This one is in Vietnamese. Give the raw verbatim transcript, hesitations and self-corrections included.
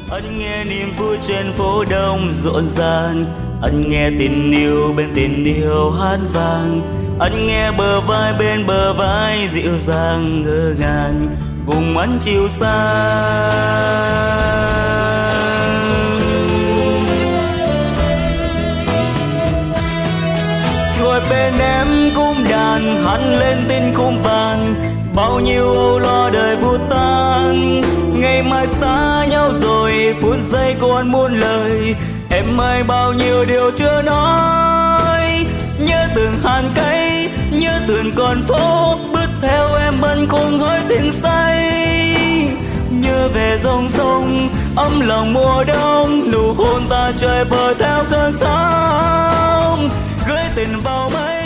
Anh nghe niềm vui trên phố đông rộn ràng, anh nghe tình yêu bên tình yêu hát vang, anh nghe bờ vai bên bờ vai dịu dàng ngỡ ngàng cùng ánh chiều sáng. Ngồi bên em cung đàn hát lên tin khung vàng, bao nhiêu âu lo đời vụt tan. Ngày mai xa nhau rồi phút giây còn muôn lời, em ơi bao nhiêu điều chưa nói. Nhớ từng hàng cây, nhớ từng con phố, bước theo em bần cùng hối tình say. Nhớ về dòng sông ấm lòng mùa đông, nụ hôn ta trời vời theo cơn sóng, gửi tình vào mây.